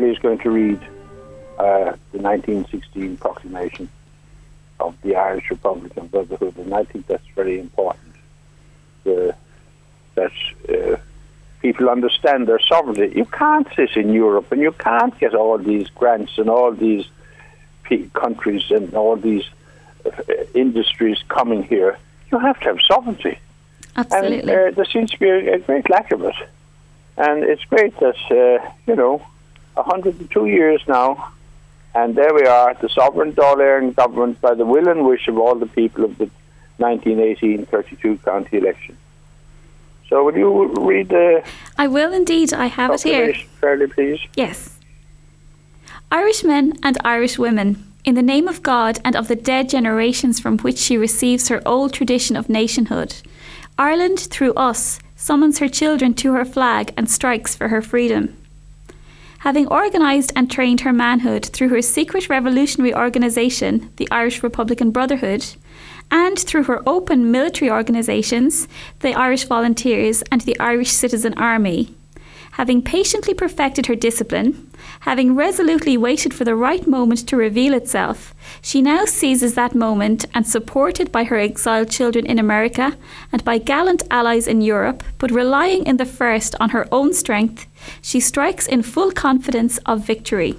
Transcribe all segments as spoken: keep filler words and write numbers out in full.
Shirley is going to read uh, the nineteen sixteen proclamation of the Irish Republican Brotherhood, and I think that's very important. The, that uh, people understand their sovereignty. You can't sit in Europe and you can't get all these grants and all these p- countries and all these uh, industries coming here. You have to have sovereignty. Absolutely. And uh, there seems to be a, a great lack of it. And it's great that, uh, you know, one hundred two years now, and there we are, the sovereign Dáil Éireann government by the will and wish of all the people of the nineteen eighteen thirty-two county election. So will you read the... I will indeed. I have it here. Fairly, please. Yes. Irishmen and Irish women, in the name of God and of the dead generations from which she receives her old tradition of nationhood, Ireland, through us, summons her children to her flag and strikes for her freedom. Having organised and trained her manhood through her secret revolutionary organisation, the Irish Republican Brotherhood, and through her open military organisations, the Irish Volunteers and the Irish Citizen Army, having patiently perfected her discipline, having resolutely waited for the right moment to reveal itself, she now seizes that moment and, supported by her exiled children in America and by gallant allies in Europe, but relying in the first on her own strength, she strikes in full confidence of victory.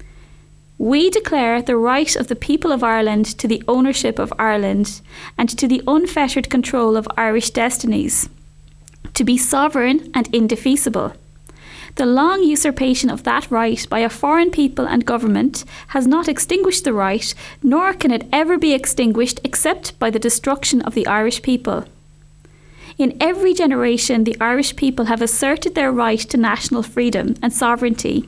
We declare the right of the people of Ireland to the ownership of Ireland and to the unfettered control of Irish destinies, to be sovereign and indefeasible. The long usurpation of that right by a foreign people and government has not extinguished the right, nor can it ever be extinguished except by the destruction of the Irish people. In every generation, the Irish people have asserted their right to national freedom and sovereignty.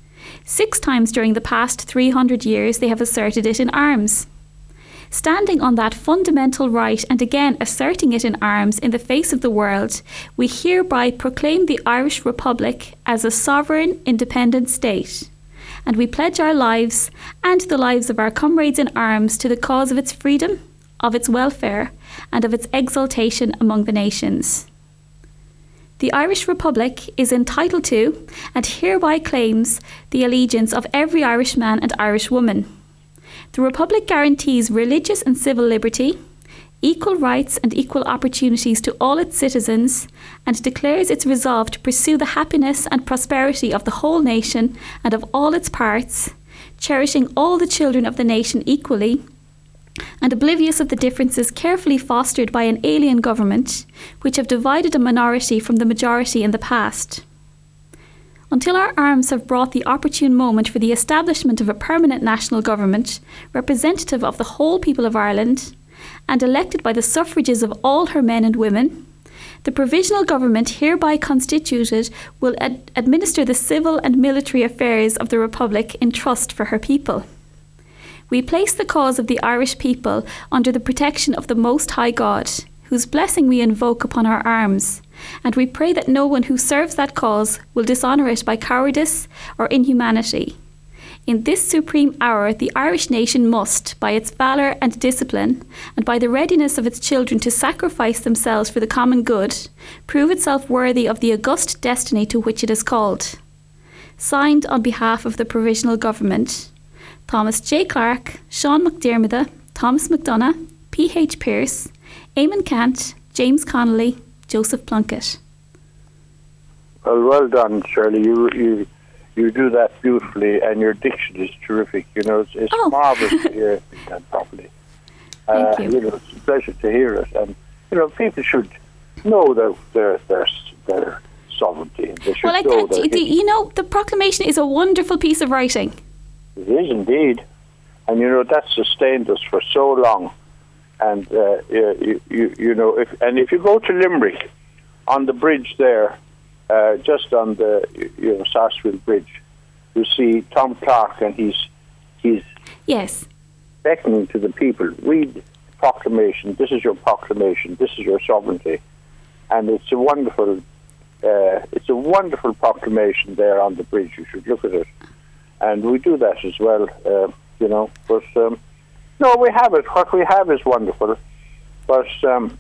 Six times during the past three hundred years, they have asserted it in arms. Standing on that fundamental right and again asserting it in arms in the face of the world, we hereby proclaim the Irish Republic as a sovereign, independent state. And we pledge our lives and the lives of our comrades in arms to the cause of its freedom, of its welfare, and of its exaltation among the nations. The Irish Republic is entitled to and hereby claims the allegiance of every Irishman and Irish woman. The Republic guarantees religious and civil liberty, equal rights and equal opportunities to all its citizens, and declares its resolve to pursue the happiness and prosperity of the whole nation and of all its parts, cherishing all the children of the nation equally, and oblivious of the differences carefully fostered by an alien government, which have divided a minority from the majority in the past. Until our arms have brought the opportune moment for the establishment of a permanent national government, representative of the whole people of Ireland, and elected by the suffrages of all her men and women, the provisional government hereby constituted will ad- administer the civil and military affairs of the Republic in trust for her people. We place the cause of the Irish people under the protection of the Most High God, whose blessing we invoke upon our arms, and we pray that no one who serves that cause will dishonour it by cowardice or inhumanity. In this supreme hour, the Irish nation must, by its valour and discipline, and by the readiness of its children to sacrifice themselves for the common good, prove itself worthy of the august destiny to which it is called. Signed on behalf of the Provisional Government, Thomas J. Clark, Sean McDermott, Thomas McDonough, P H Pearce, Eamon Cant, James Connolly, Joseph Plunkett. Well, well done, Shirley. You you you do that beautifully, and your diction is terrific. You know, it's, it's oh. marvelous to hear it done properly. Thank uh, you. You know, it's a pleasure to hear it, and you know, people should know their their their, their sovereignty. They should well, I, know I, their the, you know, the proclamation is a wonderful piece of writing. It is indeed, and you know that sustained us for so long. And uh, you, you, you know, if and if you go to Limerick, on the bridge there, uh, just on the you know Sarsfield Bridge, you see Tom Clark, and he's he's yes beckoning to the people. Read the proclamation. This is your proclamation. This is your sovereignty, and it's a wonderful, uh, it's a wonderful proclamation there on the bridge. You should look at it, and we do that as well. Uh, you know, but. Um, No, we have it. What we have is wonderful, but um,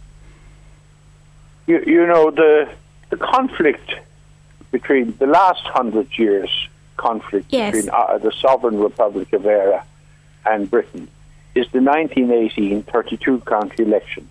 you, you know the the conflict between the last hundred years conflict Yes. between uh, the Sovereign Republic of Ireland and Britain is the nineteen eighteen thirty-two county election.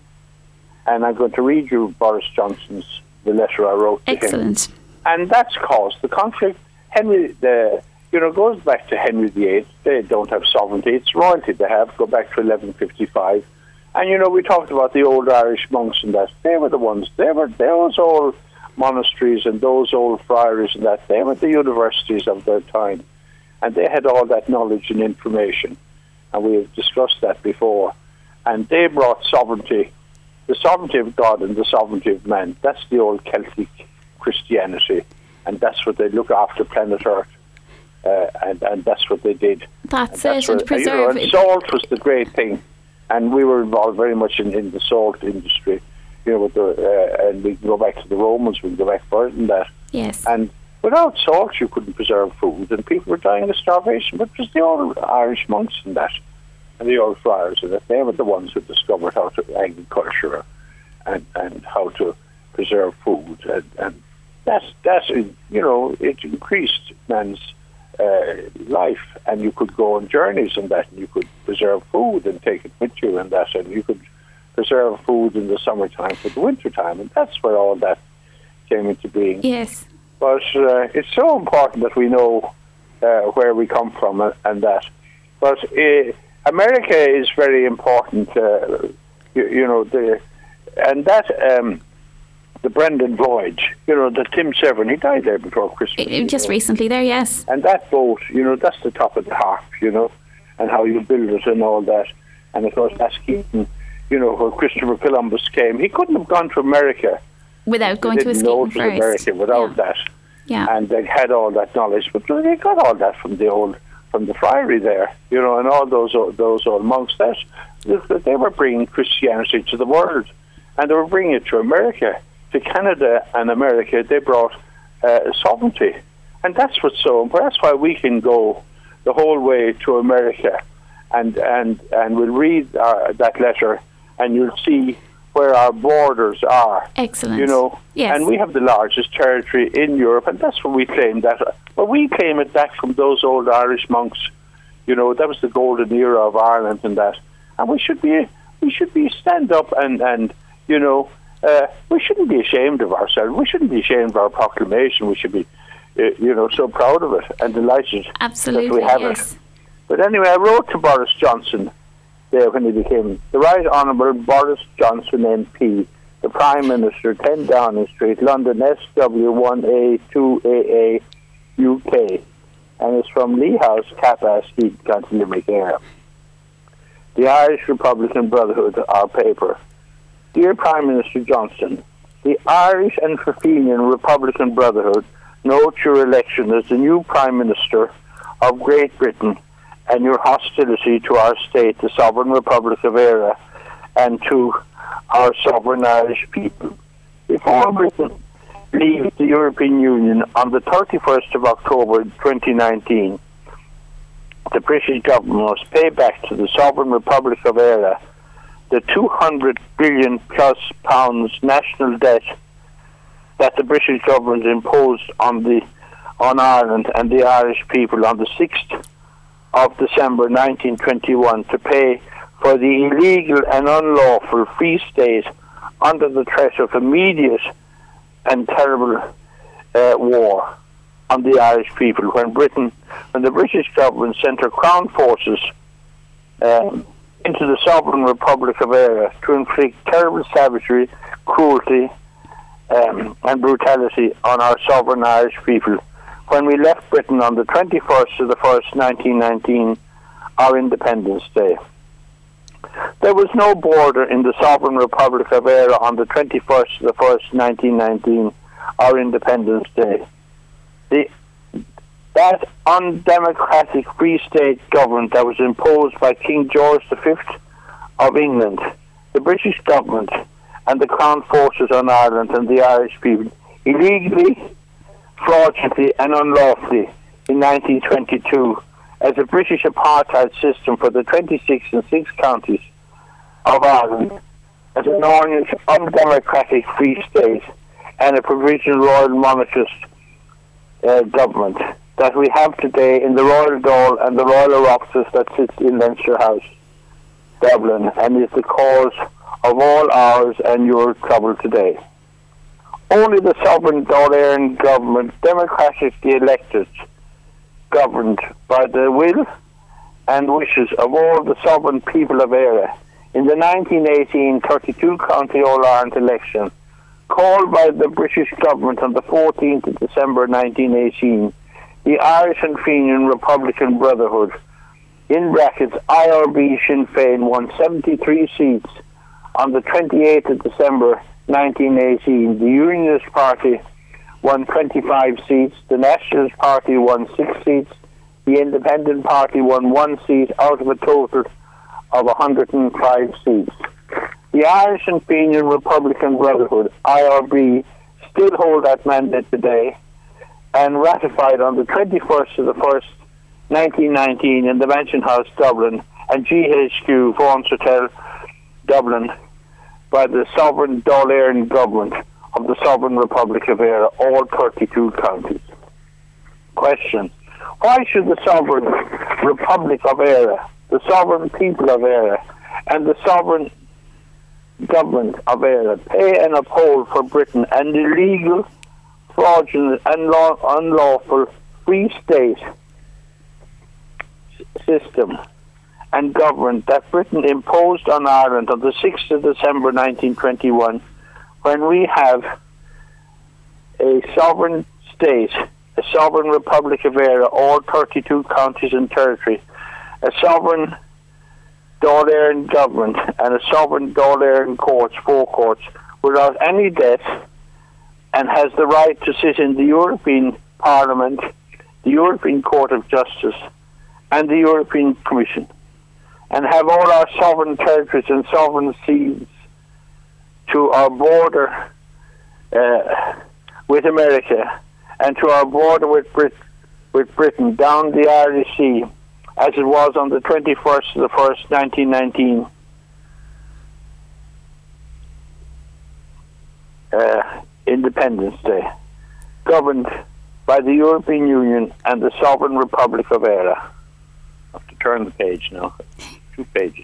And I'm going to read you Boris Johnson's, the letter I wrote to him. Excellent. And that's caused the conflict. Henry, the, you know, goes back to Henry the Eighth. They don't have sovereignty. It's royalty they have. Go back to eleven fifty-five. And, you know, we talked about the old Irish monks and that. They were the ones. They were those old monasteries and those old friaries and that. They were the universities of their time. And they had all that knowledge and information. And we have discussed that before. And they brought sovereignty, the sovereignty of God and the sovereignty of man. That's the old Celtic Christianity. And that's what they look after planet Earth. Uh, and, and that's what they did. That's, and that's it, and what, preserve you know, and it. salt was the great thing. And we were involved very much in, in the salt industry. You know, with the, uh, and we can go back to the Romans, we can go back further than that. Yes. And without salt, you couldn't preserve food, and people were dying of starvation. But it was the old Irish monks and that, and the old friars, and that they were the ones who discovered how to agriculture and, and how to preserve food. And, and that's, that's, you know, it increased man's uh, life, and you could go on journeys and that, and you could preserve food and take it with you and that, and you could preserve food in the summertime for the wintertime, and that's where all that came into being. Yes. But uh, it's so important that we know uh, where we come from and, and that. But uh, America is very important, uh, you, you know, the, and that, um, the Brendan voyage, you know, the Tim Severn, he died there before Christmas. It, just know. recently there, yes. And that boat, you know, that's the top of the harp, you know, and how you build it and all that. And of course, that's Keaton, you know, where Christopher Columbus came. He couldn't have gone to America without going to didn't a know skating it was first. America without yeah. that. Yeah. And they had all that knowledge, but they got all that from the old, from the friary there, you know, and all those old, those old monks. That they were bringing Christianity to the world, and they were bringing it to America, to Canada and America. They brought uh, sovereignty, and that's what's so. That's why we can go the whole way to America, and and and we'll read uh, that letter, and you'll see where our borders are. Excellent. You know, yes. And we have the largest territory in Europe, and that's what we claim that. Well, we claim it back from those old Irish monks. You know, that was the golden era of Ireland and that. And we should be, we should be stand up and, and you know, uh, we shouldn't be ashamed of ourselves. We shouldn't be ashamed of our proclamation. We should be, uh, you know, so proud of it and delighted Absolutely, that we have yes. it. But anyway, I wrote to Boris Johnson there when he became the Right Honourable Boris Johnson M P, the Prime Minister, ten Downing Street, London, S W one A two A A, U K, and it's from Lee House, Capas, County Limerick area. The Irish Republican Brotherhood, our paper. Dear Prime Minister Johnson, the Irish and Fenian Republican Brotherhood note your election as the new Prime Minister of Great Britain and your hostility to our state, the Sovereign Republic of Ireland, and to our sovereign Irish people. Before Britain leaves the European Union on the thirty-first of October twenty nineteen, the British government must pay back to the Sovereign Republic of Ireland the two hundred billion plus pounds national debt that the British government imposed on the on Ireland and the Irish people on the sixth of December nineteen twenty-one to pay for the illegal and unlawful Free State under the threat of immediate and terrible uh, war on the Irish people when Britain, when the British government sent her Crown forces um, into the Sovereign Republic of Ireland to inflict terrible savagery, cruelty um, and brutality on our sovereign Irish people. When we left Britain on the twenty-first of the first, nineteen nineteen, our Independence Day. There was no border in the Sovereign Republic of Ireland on the twenty-first of the first, nineteen nineteen, our Independence Day. The, that undemocratic Free State government that was imposed by King George the Fifth of England, the British government, and the Crown forces on Ireland and the Irish people, illegally, fraudulently and unlawfully in nineteen twenty-two as a British apartheid system for the twenty-six and six counties of Ireland as an orange, undemocratic Free State and a provisional royal monarchist uh, government that we have today in the Royal Dáil and the Royal Oireachtas that sits in Leinster House, Dublin, and is the cause of all ours and your trouble today. Only the sovereign Dáil Éireann government, democratically elected, governed by the will and wishes of all the sovereign people of Éire, in the nineteen eighteen thirty-two County All-Ireland election, called by the British government on the fourteenth of December nineteen eighteen, the Irish and Fenian Republican Brotherhood, in brackets I R B Sinn Féin, won seventy-three seats. On the twenty-eighth of December nineteen eighteen, the Unionist Party won twenty-five seats, the Nationalist Party won six seats, the Independent Party won one seat out of a total of one hundred five seats. The Irish and Fenian Republican Brotherhood, I R B, still hold that mandate today, and ratified on the twenty-first of the first, nineteen nineteen, in the Mansion House, Dublin, and G H Q, Vaughan's Hotel, Dublin, by the sovereign Dáil Éireann government of the Sovereign Republic of Éire, all thirty-two counties. Question: why should the Sovereign Republic of Éire, the sovereign people of Éire, and the sovereign government of Éire pay and uphold for Britain an illegal, fraudulent, and law- unlawful free state system and government that Britain imposed on Ireland on the sixth of December nineteen twenty-one, when we have a sovereign state, a sovereign Republic of Éire, all thirty-two counties and territory, a sovereign Dáil Éireann government, and a sovereign Dáil Éireann courts, four courts, without any debt, and has the right to sit in the European Parliament, the European Court of Justice, and the European Commission, and have all our sovereign territories and sovereign seas to our border uh, with America, and to our border with, Brit- with Britain down the Irish Sea, as it was on the twenty-first of the first, nineteen nineteen. Uh, Independence Day, governed by the European Union and the Sovereign Republic of Éire. I have to turn the page now. Two pages.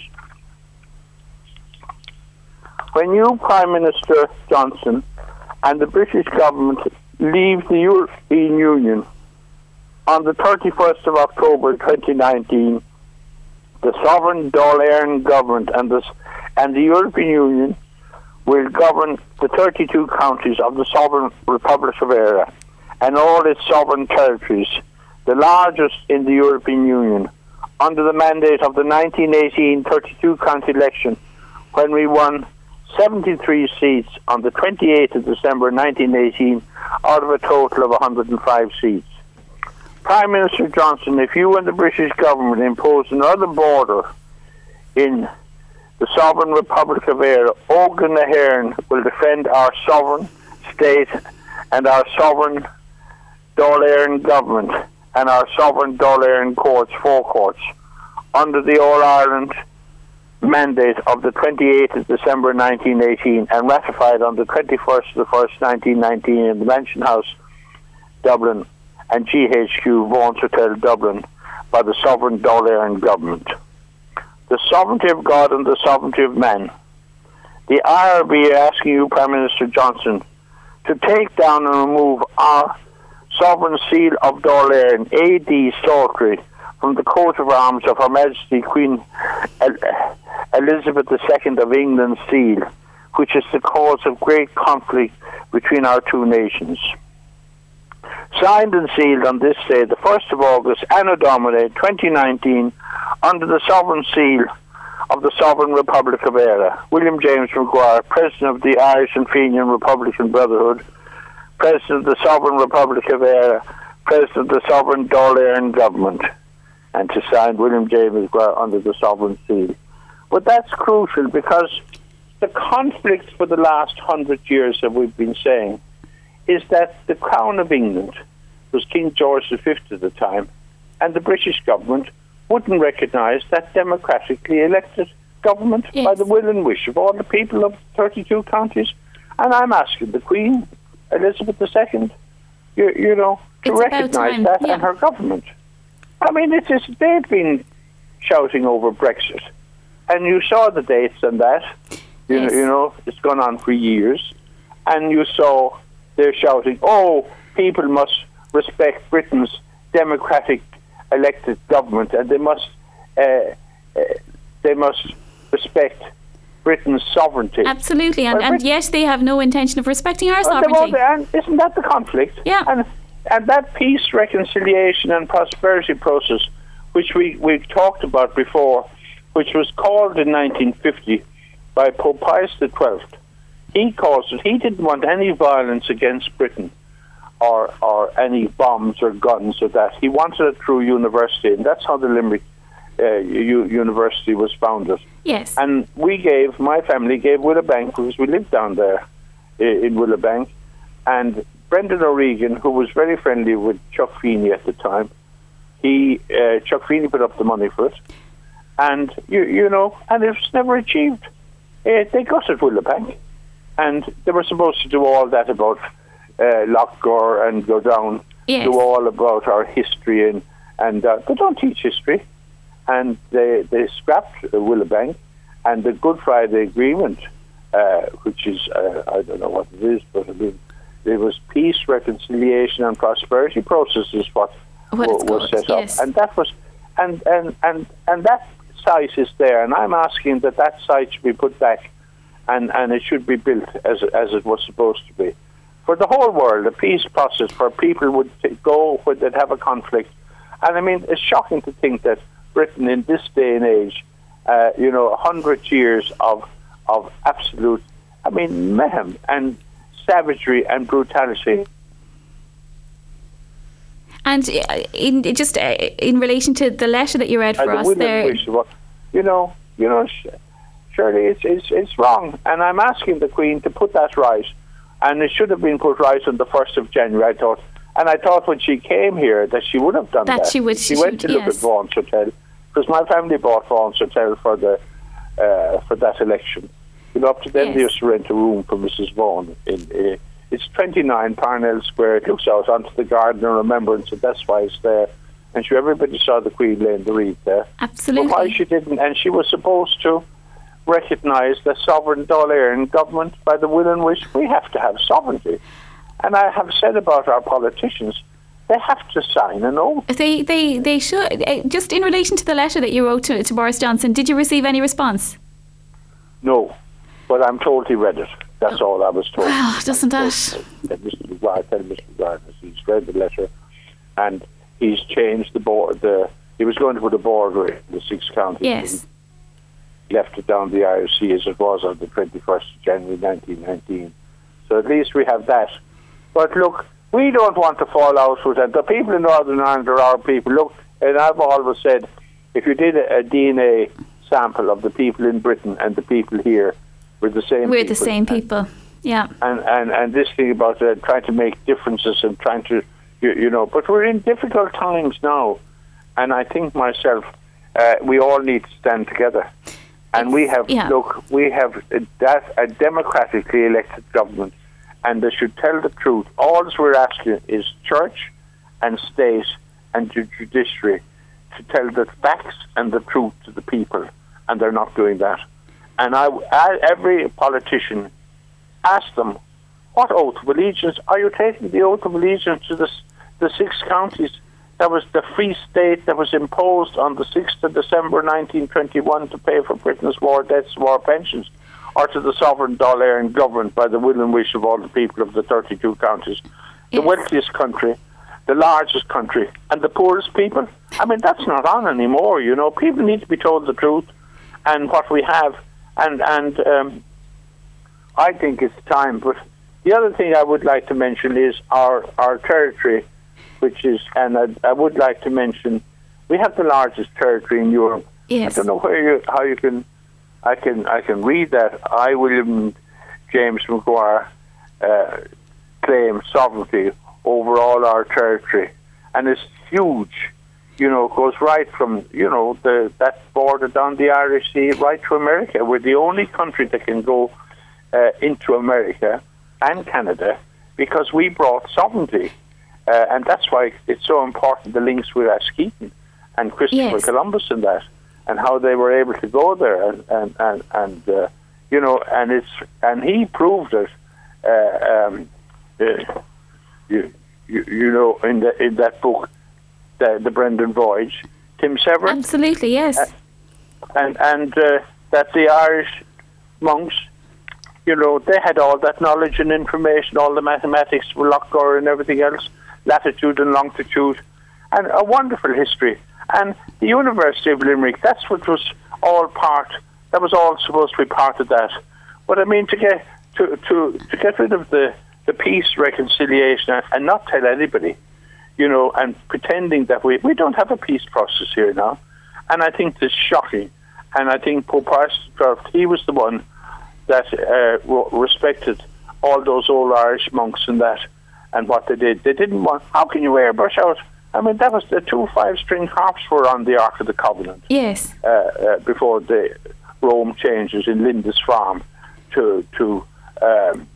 When you, Prime Minister Johnson, and the British government leave the European Union on the thirty-first of October twenty nineteen, the sovereign Dáil Éireann government and the, and the European Union will govern the thirty-two counties of the Sovereign Republic of Éire and all its sovereign territories, the largest in the European Union, under the mandate of the nineteen eighteen thirty-two county election, when we won seventy-three seats on the twenty-eighth of December nineteen eighteen out of a total of one hundred five seats. Prime Minister Johnson, if you and the British government impose another border in the Sovereign Republic of Éire, Óg na hÉireann will defend our sovereign state and our sovereign Dáil Éireann government and our sovereign Dáil Éireann courts, four courts, under the All-Ireland mandate of the twenty-eighth of December nineteen eighteen and ratified on the twenty-first of the first, nineteen nineteen in the Mansion House, Dublin, and G H Q, Vaughan's Hotel, Dublin, by the sovereign Dáil Éireann government. The sovereignty of God and the sovereignty of man. The I R B are asking you, Prime Minister Johnson, to take down and remove our sovereign seal of Dáil Éireann, A D Stalkery, from the coat of arms of Her Majesty Queen Elizabeth the Second of England's seal, which is the cause of great conflict between our two nations. Signed and sealed on this day, the first of August, Anno Domini, twenty nineteen, under the sovereign seal of the Sovereign Republic of Éire, William James Maguire, President of the Irish and Fenian Republican Brotherhood, President of the Sovereign Republic of Éire, President of the Sovereign Dáil Éireann Government, and to sign William James Maguire under the sovereign seal. But that's crucial because the conflict for the last hundred years that we've been saying is that the Crown of England was King George the Fifth at the time, and the British government wouldn't recognise that democratically elected government yes. by the will and wish of all the people of thirty-two counties. And I'm asking the Queen, Elizabeth the Second, you, you know, to It's about recognise time, that yeah. and her government. I mean, it is, they've been shouting over Brexit, and you saw the dates on that. You, Yes. know, you know, it's gone on for years, and you saw they're shouting, "Oh, people must respect Britain's democratic elected government, and they must, uh, uh, they must respect Britain's sovereignty." Absolutely, and, Well, and Brit- yet they have no intention of respecting our Well, they won't- sovereignty. and isn't that the conflict? Yeah. And and that peace, reconciliation, and prosperity process, which we we've talked about before, which was called in nineteen fifty by Pope Pius the Twelfth. He calls it. He didn't want any violence against Britain, or or any bombs or guns or that. He wanted it through university, and that's how the Limerick uh, U- University was founded. Yes. And we gave, my family gave Willowbank, because we lived down there i- in Willowbank, and Brendan O'Regan, who was very friendly with Chuck Feeney at the time, he uh, Chuck Feeney put up the money for it, and you you know, and it was never achieved. Uh, they gutted Willowbank, and they were supposed to do all that about uh, Lochgore and go down, Yes. do all about our history, and and uh, they don't teach history. And they, they scrapped uh, Willowbank, and the Good Friday Agreement, uh, which is, uh, I don't know what it is, but I mean, it was peace, reconciliation, and prosperity process is what, What it's wa- was called, set up. yes. And that was, and, and, and, and that site is there, and I'm asking that that site should be put back, and, and it should be built as, as it was supposed to be. For the whole world, a peace process where people would t- go when they'd have a conflict. And I mean, it's shocking to think that Britain in this day and age, uh, you know, a hundred years of of absolute, I mean, mayhem and savagery and brutality. And uh, in just uh, in relation to the letter that you read for And the us women there, wish to- you know, you know, sh- surely it's, it's it's wrong, and I'm asking the Queen to put that right, and it should have been put right on the first of January. I thought, and I thought when she came here that she would have done That that. she would- She, she went would, to look yes. at Vaughan's Hotel, because my family bought Vaughan's Hotel for the uh, for that election. You know, up to then they Yes. used to rent a room for Missus Vaughan. In uh, it's twenty-nine Parnell Square. It looks out onto the Garden of Remembrance, and that's why it's there. And sure, everybody saw the Queen laying the wreath there. absolutely. But why she didn't, and she was supposed to recognise the sovereign Dáil government by the will and wish. We have to have sovereignty. And I have said about our politicians, they have to sign an oath. They, they, they should. Uh, just in relation to the letter that you wrote to, to Boris Johnson, did you receive any response? No, but I'm told he read it. That's all I was told. Well, doesn't that? That Mister McGuire, tell Mister McGuire he's read the letter, and he's changed the board. The he was going to put a border in the six counties. Yes. He left it down the I O C as it was on the twenty-first of January nineteen nineteen. So at least we have that. But look, we don't want to fall out with it. The people in Northern Ireland are our people. Look, and I've always said, if you did a, a D N A sample of the people in Britain and the people here, we're the same We're people. the same people. Yeah. And, and, and this thing about uh, trying to make differences and trying to, you, you know, but we're in difficult times now. And I think myself, uh, we all need to stand together. And we have, yeah. look, we have a, that, a democratically elected government, and they should tell the truth. All we're asking is church and state and the judiciary to tell the facts and the truth to the people, and they're not doing that. And I, I, every politician, ask them, what oath of allegiance? Are you taking the oath of allegiance to the, the six counties? That was the free state that was imposed on the sixth of December nineteen twenty-one to pay for Britain's war debts, war pensions, or to the sovereign Dáil government by the will and wish of all the people of the thirty-two counties. The Yes. wealthiest country, the largest country, and the poorest people. I mean, that's not on anymore, you know. People need to be told the truth and what we have. And, and um, I think it's time. But the other thing I would like to mention is our, our territory, which is, and I, I would like to mention, we have the largest territory in Europe. Yes. I don't know where you, how you can, I can, I can read that. I, William James McGuire, uh, claim sovereignty over all our territory, and it's huge. You know, it goes right from, you know, the that border down the Irish Sea right to America. We're the only country that can go uh, into America and Canada because we brought sovereignty. Uh, and that's why it's so important, the links with Askeaton and Christopher Yes. Columbus and that, and how they were able to go there, and and and, and uh, you know, and it's and he proved it. Uh, um, uh, you, you you know, in the in that book, the, the Brendan Voyage, Tim Severin. Absolutely, yes. Uh, and and uh, that the Irish monks, you know, they had all that knowledge and information, all the mathematics, Lochgore and everything else, latitude and longitude, and a wonderful history. And the University of Limerick, that's what was all part, that was all supposed to be part of that. But I mean, to get to to, to get rid of the, the peace, reconciliation, and, and not tell anybody, you know, and pretending that we, we don't have a peace process here now. And I think this is shocking. And I think Pope Pius the twelfth, he was the one that uh, respected all those old Irish monks and that, and what they did. They didn't want, how can you airbrush out? I mean, that was the two five-string harps were on the Ark of the Covenant. Yes. Uh, uh, before the Rome changes in Lindisfarne to to um,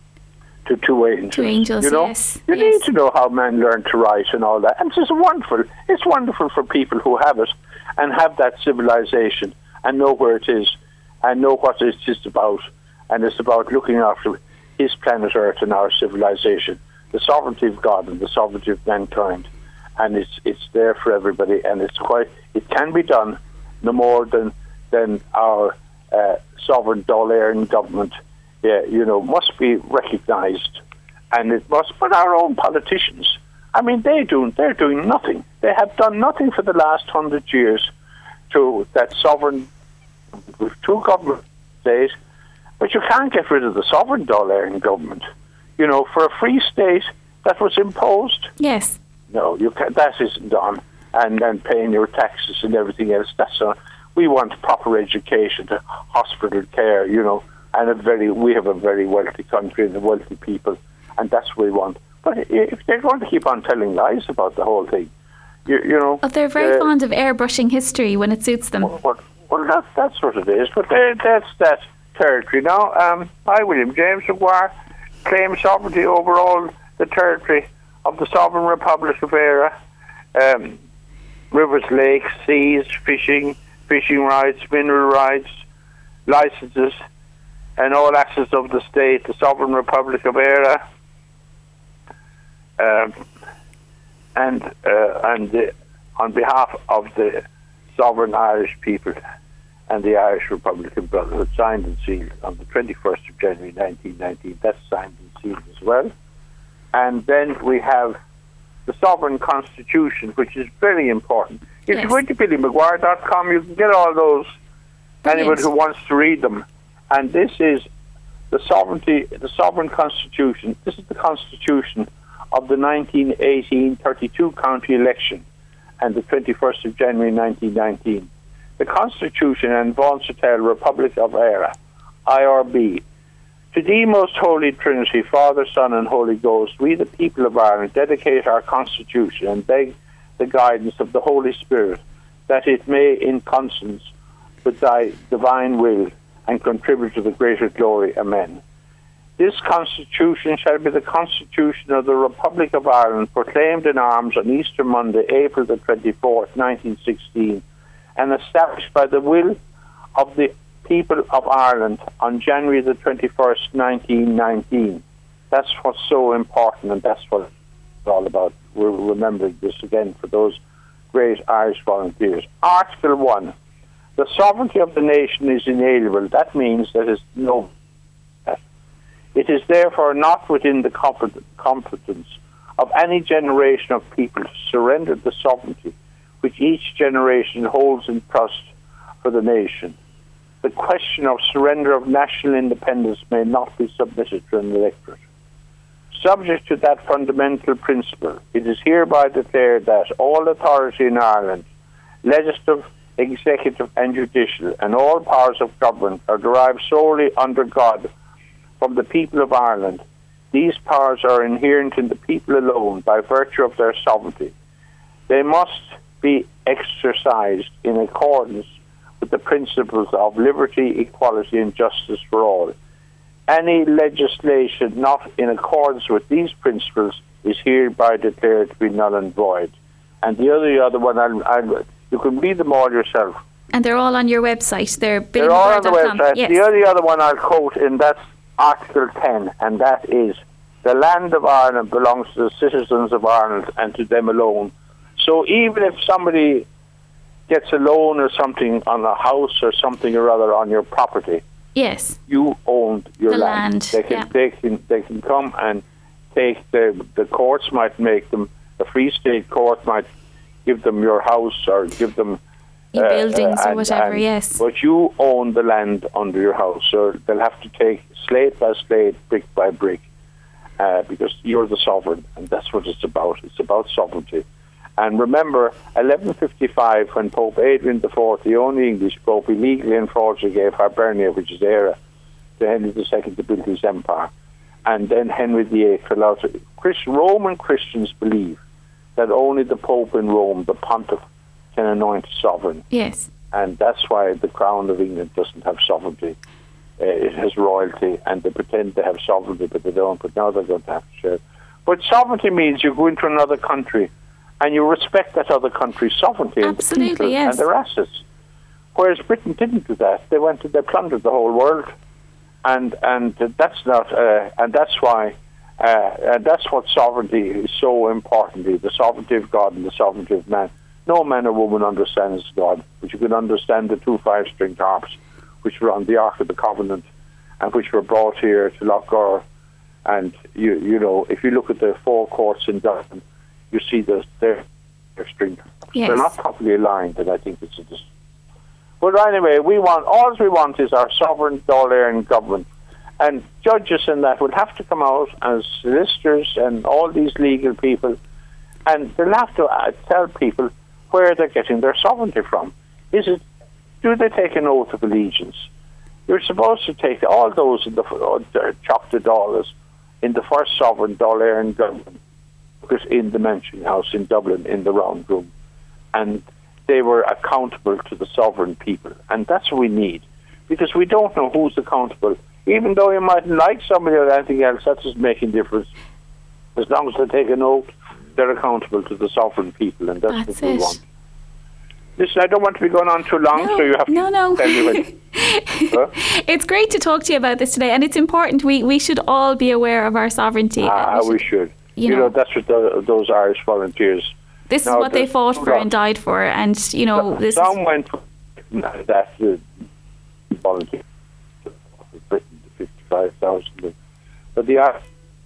to two angels. Two angels, you know? yes. You yes. need to know how men learn to write and all that. And it's just wonderful. It's wonderful for people who have it and have that civilization and know where it is and know what it's just about. And it's about looking after his planet Earth and our civilization, the sovereignty of God and the sovereignty of mankind. And it's it's there for everybody, and it's quite. It can be done no more than than our uh, sovereign Dáil Éireann government. Yeah, you know, must be recognised, and it must. But our own politicians, I mean, they do. They're doing nothing. They have done nothing for the last hundred years to that sovereign. With two government states, but you can't get rid of the sovereign Dáil Éireann government. You know, for a free state that was imposed. Yes. No, you can, that isn't done, and and paying your taxes and everything else. That's not. We want proper education, to hospital care, you know, and a very. We have a very wealthy country and wealthy people, and that's what we want. But if they're going to keep on telling lies about the whole thing, you, you know, But they're very uh, fond of airbrushing history when it suits them. Well, well, well that's that's what it is. But they, that's that territory now. Um, I, William James McGuire, claim sovereignty over all the territory of the Sovereign Republic of Éire, um, rivers, lakes, seas, fishing, fishing rights, mineral rights, licenses, and all assets of the state, the Sovereign Republic of Éire, um, and uh, and the, on behalf of the sovereign Irish people and the Irish Republican Brotherhood, signed and sealed on the twenty-first of January nineteen nineteen. That's signed and sealed as well. And then we have the Sovereign Constitution, which is very important. If Yes. you go to billy mcguire dot com, you can get all those, Brilliant. anyone who wants to read them. And this is the sovereignty, the Sovereign Constitution. This is the Constitution of the nineteen eighteen thirty-two county election and the twenty-first of January nineteen nineteen. The Constitution and Vaults-Hotel Republic of Éire, I R B. To thee, most holy Trinity, Father, Son, and Holy Ghost, we, the people of Ireland, dedicate our Constitution and beg the guidance of the Holy Spirit, that it may, in consonance with thy divine will, and contribute to the greater glory. Amen. This Constitution shall be the Constitution of the Republic of Ireland, proclaimed in arms on Easter Monday, April the twenty-fourth, nineteen sixteen, and established by the will of the people of Ireland on January the twenty-first, nineteen nineteen. That's what's so important, and that's what it's all about. We're remembering this again for those great Irish volunteers. Article one. The sovereignty of the nation is inalienable. That means that it's no. It is therefore not within the competence of any generation of people to surrender the sovereignty which each generation holds in trust for the nation. The question of surrender of national independence may not be submitted to an electorate. Subject to that fundamental principle, it is hereby declared that all authority in Ireland, legislative, executive and judicial, and all powers of government are derived solely under God from the people of Ireland. These powers are inherent in the people alone by virtue of their sovereignty. They must be exercised in accordance with the principles of liberty, equality and justice for all. Any legislation not in accordance with these principles is hereby declared to be null and void. And the other, the other one, I'll, I'll, you can read them all yourself. And they're all on your website. They're, they're all on the website. Yes. The other, the other one I'll quote, and that's Article ten, and that is, the land of Ireland belongs to the citizens of Ireland and to them alone. So even if somebody gets a loan or something on a house or something or other on your property, yes, you own your the land. land. They can, yeah. they can, they can come and take the the courts might make them. The Free State Court might give them your house or give them your uh, buildings uh, or and, whatever. and, yes, but you own the land under your house, so they'll have to take slate by slate, brick by brick, uh, because you're the sovereign, and that's what it's about. It's about sovereignty. And remember, eleven fifty-five, when Pope Adrian the Fourth, the only English Pope, illegally and fraudulently gave Hibernia, which is Eire, to Henry the Second to build his empire. And then Henry the Eighth allowed to... Christ, Roman Christians believe that only the Pope in Rome, the Pontiff, can anoint a sovereign. Yes. And that's why the Crown of England doesn't have sovereignty. Uh, it has royalty, and they pretend they have sovereignty, but they don't. But now they're going to have to share. But sovereignty means you go into another country and you respect that other country's sovereignty and the people yes. and their assets. Whereas Britain didn't do that. They went and they plundered the whole world, and and that's not. Uh, and that's why. Uh, and that's what sovereignty is so important. The sovereignty of God and the sovereignty of man. No man or woman understands God, but you can understand the two five-string harps, which were on the Ark of the Covenant, and which were brought here to Loughgore. And you you know, if you look at the four courts in Dublin, you see the their, their string harps. Yes. They're not properly aligned, and I think it's a. Dis- but anyway, we want all we want is our sovereign Dáil government, and judges in that will have to come out as solicitors and all these legal people, and they'll have to uh, tell people where they're getting their sovereignty from. Is it? Do they take an oath of allegiance? You're supposed to take all those in the uh, chapter dollars in the first sovereign Dáil government, because in the Mansion House in Dublin, in the Round Room, and they were accountable to the sovereign people, and that's what we need, because we don't know who's accountable. Even though you mightn't like somebody or anything else, that doesn't make any difference. As long as they take an oath, they're accountable to the sovereign people, and that's, that's what we it. want. Listen, I don't want to be going on too long, no, so you have to no, no. tell me when. Huh? It's great to talk to you about this today, and it's important. We we should all be aware of our sovereignty. Ah, we should. We should. You, you know, know, that's what the, those Irish volunteers. This now, is what they fought for and died for, and you know, some, this. Some is went for that the volunteers, Britain, the fifty-five thousand, but the Irish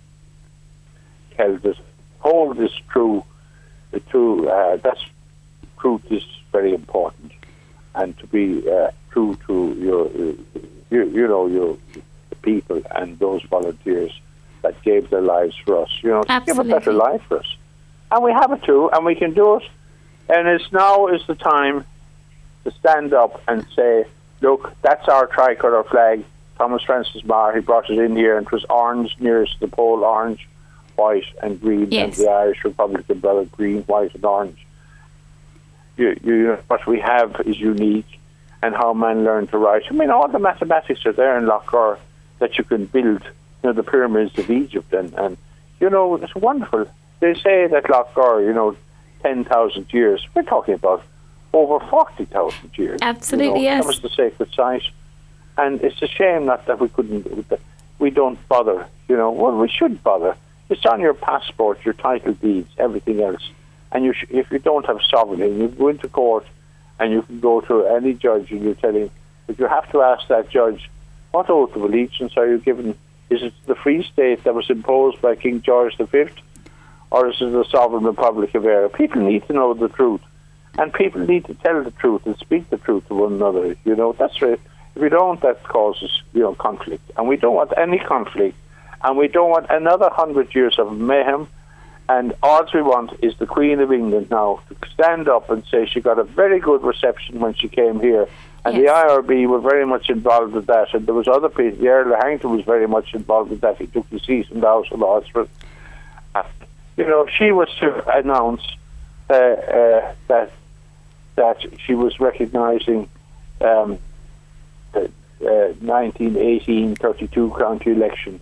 held this. Hold this true. The true. Uh, that's truth is very important, and to be uh, true to your, uh, you, you know, your the people and those volunteers that gave their lives for us. You know, to give a better life for us, and we have it too, and we can do it. And it's now is the time to stand up and say, look, that's our tricolour flag. Thomas Francis Meagher, he brought it in here, and it was orange nearest the pole, orange, white, and green, yes. and the Irish Republic umbrella, green, white, and orange. You, you know, what we have is unique, and how man learned to write. I mean, all the mathematics are there in Loughgore that you can build. You know, the pyramids of Egypt, and, and you know, it's wonderful. They say that Loughgore, you know, ten thousand years. We're talking about over forty thousand years. Absolutely, you know, yes. That was the sacred site, and it's a shame not that we couldn't. That we don't bother. You know, well, we should bother. It's on your passport, your title deeds, everything else. And you sh- if you don't have sovereignty, you go into court and you can go to any judge and you tell him, but you have to ask that judge, what oath of allegiance are you given? Is it the Free State that was imposed by King George the Fifth, or is it the Sovereign Republic of Eire? People need to know the truth, and people need to tell the truth and speak the truth to one another. You know, that's right. If we don't, that causes, you know, conflict, and we don't want any conflict, and we don't want another hundred years of mayhem. And all we want is the Queen of England now to stand up and say she got a very good reception when she came here. And yes. The I R B were very much involved with that. And there was other people. The Earl of Harrington was very much involved with that. He took the seat in the House of Lords. Uh, you know, she was to announce uh, uh, that that she was recognising um, the uh, nineteen eighteen thirty-two county election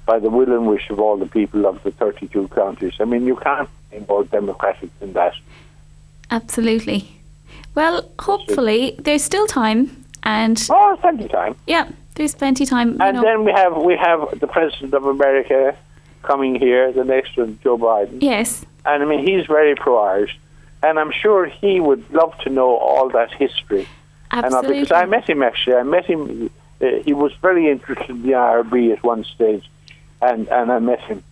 by the will and wish of all the people of the thirty-two counties. I mean, you can't be more democratic than that. Absolutely. Well, hopefully there's still time, and oh, there's plenty of time. Yeah, there's plenty of time. You and know. then we have we have the President of America coming here, the next one, Joe Biden. Yes. And I mean, he's very pro-Irish, and I'm sure he would love to know all that history. Absolutely. And, uh, because I met him actually, I met him. Uh, he was very interested in the I R B at one stage, and and I met him,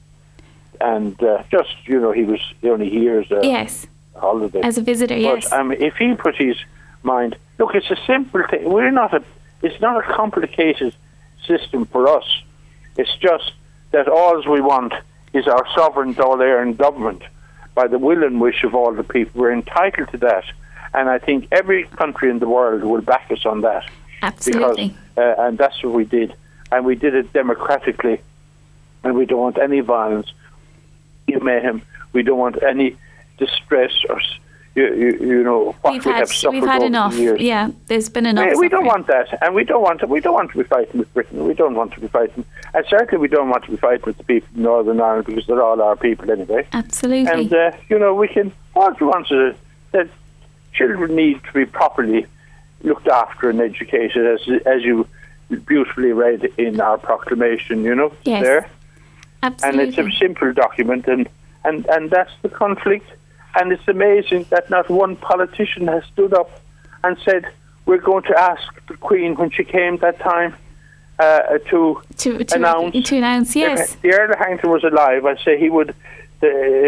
and uh, just you know, he was only here as a yes. holiday as a visitor. But, yes. Um, if he put his mind, look, it's a simple thing. We're not a. It's not a complicated system for us. It's just that all we want is our sovereign Dáil government by the will and wish of all the people. We're entitled to that, and I think every country in the world will back us on that. Absolutely. Because, uh, and that's what we did, and we did it democratically, and we don't want any violence, any mayhem. We don't want any distress or you, you, you know what we've we had have suffered we've had over enough. the years. Yeah, there's been enough. We, we don't suffering. want that, and we don't want to. We don't want to be fighting with Britain. We don't want to be fighting, and certainly we don't want to be fighting with the people in Northern Ireland because they're all our people anyway. Absolutely. And uh, you know, we can. All we want is that children need to be properly looked after and educated, as as you beautifully read in our proclamation. You know, yes. there. Absolutely. And it's a simple document, and and and that's the conflict. And it's amazing that not one politician has stood up and said, we're going to ask the Queen when she came that time uh, to, to, to announce. To announce, yes. If the Earl of Harrington was alive, I'd say he would, uh,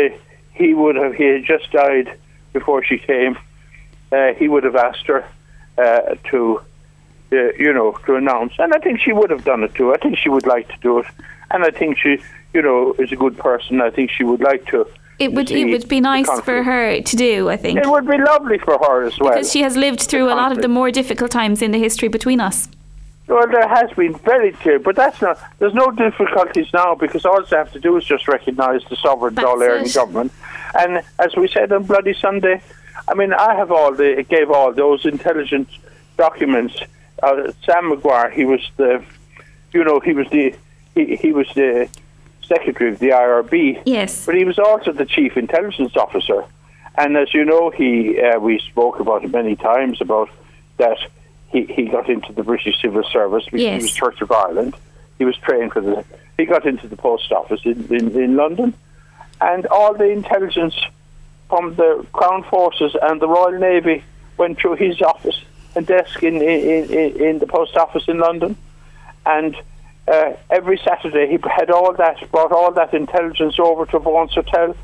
he would have, he had just died before she came. Uh, he would have asked her uh, to, uh, you know, to announce. And I think she would have done it too. I think she would like to do it. And I think she, you know, is a good person. I think she would like to. It would it would be nice for her to do, I think. It would be lovely for her as well. Because she has lived through a lot of the more difficult times in the history between us. Well, there has been very clear, but that's not. There's no difficulties now because all they have to do is just recognise the sovereign Dáil government. And as we said on Bloody Sunday, I mean, I have all the it gave all those intelligence documents. Uh, Sam Maguire, he was the, you know, he was the he, he was the. Secretary of the I R B. Yes. But he was also the chief intelligence officer. And as you know, he uh, we spoke about it many times about that he, he got into the British Civil Service because yes. he was Church of Ireland. He was trained for the... He got into the post office in, in, in London. And all the intelligence from the Crown Forces and the Royal Navy went through his office and desk in, in, in, in the post office in London. And... Uh, every Saturday he had all that, brought all that intelligence over to Vaughan's Hotel,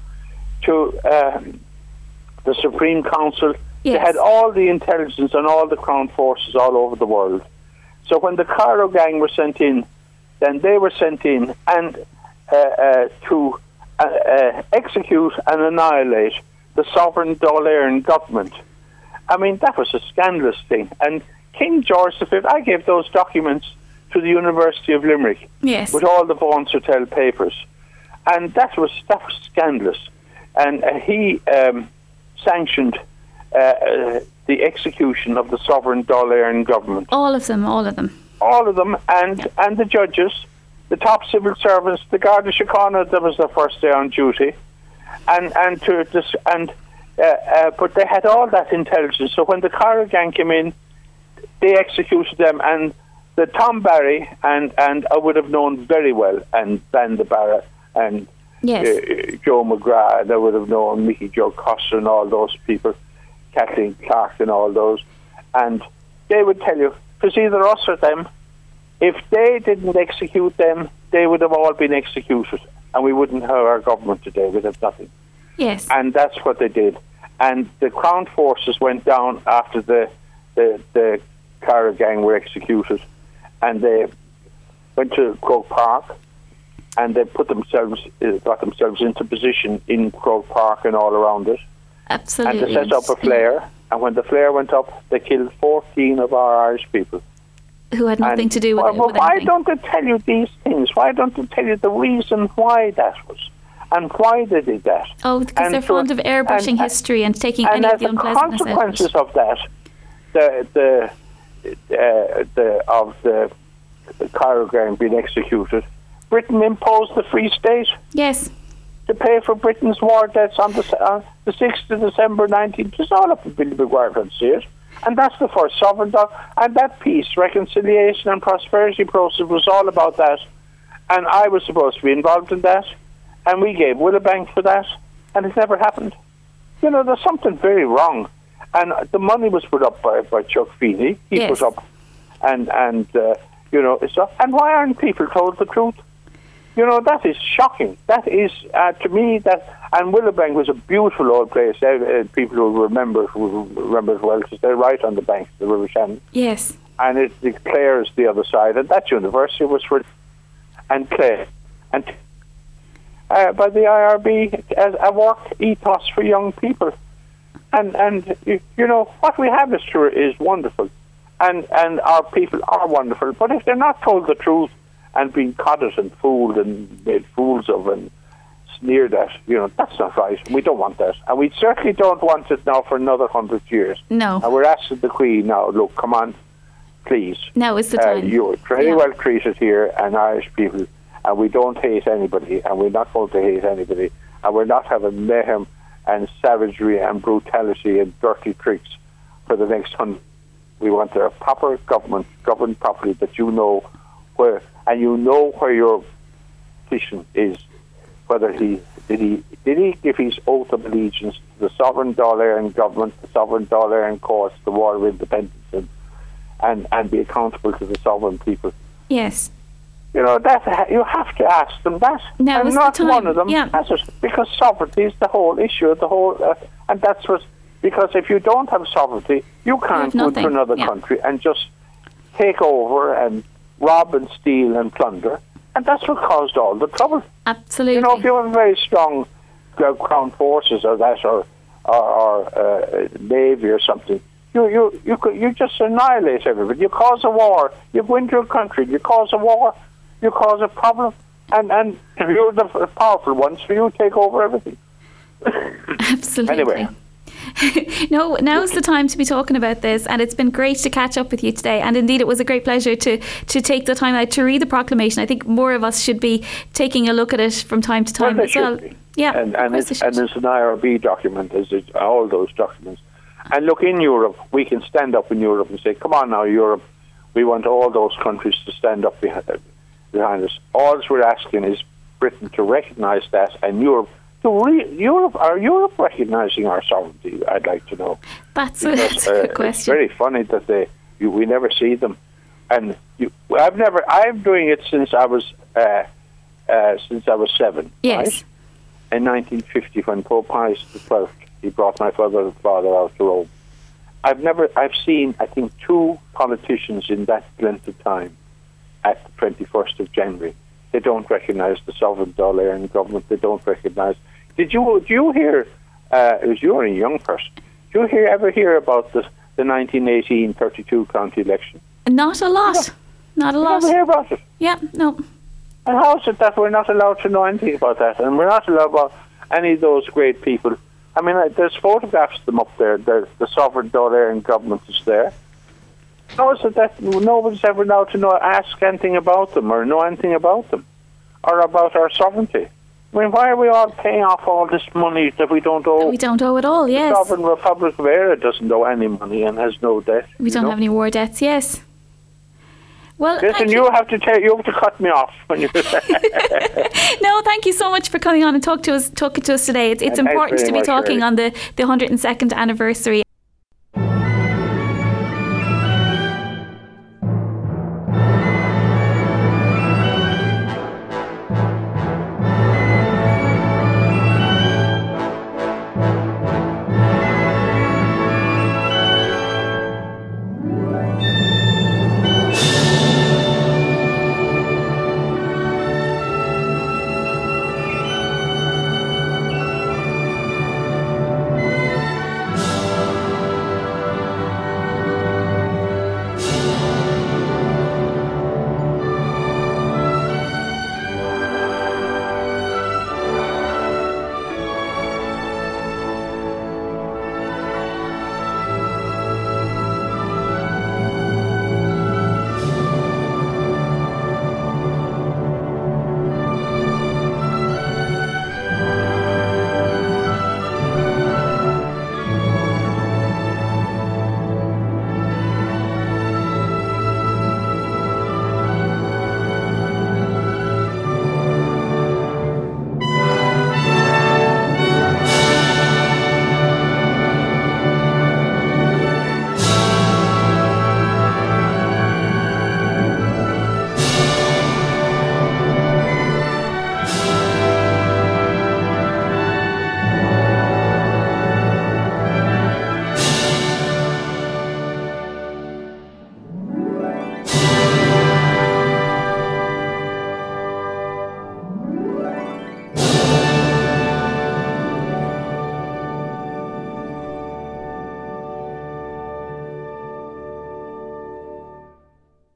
to uh, the Supreme Council. Yes. They had all the intelligence on all the Crown Forces all over the world. So when the Carlow gang were sent in, then they were sent in and uh, uh, to uh, uh, execute and annihilate the sovereign Dáil government. I mean, that was a scandalous thing. And King George the Fifth, I gave those documents to the University of Limerick, yes. with all the Vaughan's Hotel papers, and that was that was scandalous. And uh, he um, sanctioned uh, uh, the execution of the sovereign Dáil government. All of them, all of them, all of them, and and the judges, the top civil servants, the Garda Síochána, that was their first day on duty, and and to this and uh, uh, but they had all that intelligence. So when the Carlow gang came in, they executed them. And the Tom Barry and, and I would have known very well, and Van de Barra and yes. uh, Joe McGrath, and I would have known Mickey Joe Coster and all those people, Kathleen Clark and all those, and they would tell you, because either us or them, if they didn't execute them, they would have all been executed, and we wouldn't have our government today. We'd have nothing. Yes. And that's what they did. And the Crown Forces went down after the the, the Carlow gang were executed. And they went to Croke Park, and they put themselves, got themselves into position in Croke Park and all around it. Absolutely. And they set up a flare, and when the flare went up, they killed fourteen of our Irish people. Who had nothing and, to do with well, it. Well, with why anything. don't they tell you these things? Why don't they tell you the reason why that was, and why they did that? Oh, because and they're so, fond of airbrushing and, history and taking and any as of the the unpleasantness out of consequences it. of that, the the uh, the of the the Carlow gang being executed, Britain imposed the Free State Yes. to pay for Britain's war debts on the, uh, the sixth of December nineteen. It's all up in Billy McGuire can see it. And that's the first sovereign doc. And that peace, reconciliation and prosperity process was all about that. And I was supposed to be involved in that. And we gave Willowbank for that. And it never happened. You know, there's something very wrong. And the money was put up by, by Chuck Feeney. He Yes. put up. And, and uh, you know, it's up. And why aren't people told the truth? You know, that is shocking. That is, uh, to me, that... And Willowbank was a beautiful old place. Uh, uh, people who remember who remember it well, because they're right on the banks of the River Shannon. Yes. And it declares the other side. And that university was for... And Clay. And uh, by the I R B as a work ethos for young people. And, and you, you know, what we have is, true, is wonderful. And, and our people are wonderful. But if they're not told the truth and being codded and fooled and made fools of and sneered at, you know, that's not right. We don't want that. And we certainly don't want it now for another hundred years. No. And we're asking the Queen now, look, come on, please. Now is the Uh, time. you're very Yeah. well treated here, and Irish people, and we don't hate anybody, and we're not going to hate anybody, and we're not having mayhem and savagery and brutality and dirty tricks for the next hundred. We want a proper government, governed properly, that you know where, and you know where your politician is, whether he did he did he give his oath of allegiance to the sovereign Dáil government, the sovereign Dáil cause, the War of Independence, and, and and be accountable to the sovereign people. Yes. You know, that you have to ask them that, Now and is the not time. one of them Yeah. has it, because sovereignty is the whole issue, the whole, uh, and that's what. Because if you don't have sovereignty, you can't go nothing. to another Yeah. country and just take over and rob and steal and plunder, and that's what caused all the trouble. Absolutely. You know, if you have very strong uh, crown forces or that, or or, or uh, navy or something, you you you could, you just annihilate everybody. You cause a war. You go into a country. You cause a war. You cause a problem, and and if you're the powerful ones, so you take over everything. Absolutely. Anyway. No, now's the time to be talking about this, and it's been great to catch up with you today. And indeed, it was a great pleasure to to take the time out to read the proclamation. I think more of us should be taking a look at it from time to time Well, as well. be. Yeah, and and of course it's, they and should. it's an I R B document, as it, all those documents. And look, in Europe, we can stand up in Europe and say, "Come on now, Europe, we want all those countries to stand up behind, behind us." All we're asking is Britain to recognise that, and Europe. To re- Europe, are Europe recognising our sovereignty? I'd like to know. That's, a, Because, that's a uh, good It's question. very funny that they you, we never see them, and you, I've never. I'm doing it since I was uh, uh, since I was seven. Yes. Right? In nineteen fifty, when Pope Pius the Twelfth, he brought my father and father out to Rome. I've never. I've seen, I think, two politicians in that length of time at the twenty-first of January. They don't recognise the sovereign Dáil government. They don't recognise. Did you do you hear? Uh, it was you're a young person. Did you hear ever hear about the the nineteen eighteen thirty-two county election? Not a lot. Not a Did you lot. ever hear about it? Yeah, no. And how is it that we're not allowed to know anything about that? And we're not allowed about any of those great people. I mean, uh, there's photographs of them up there. There's the sovereign Dáil government is there. How is it that nobody's ever allowed to know, ask anything about them or know anything about them or about our sovereignty? I mean, why are we all paying off all this money that we don't owe? We don't owe it all, The yes. Sovereign Republic of Ireland doesn't owe any money and has no debt. We you don't know? have any war debts, yes. Well, Listen, thank you you. have to tell, you have to cut me off when you. No, thank you so much for coming on and talk to us, talking to us today. It's, it's Thanks important very to be much, talking Shirley. on the, the one hundred second anniversary.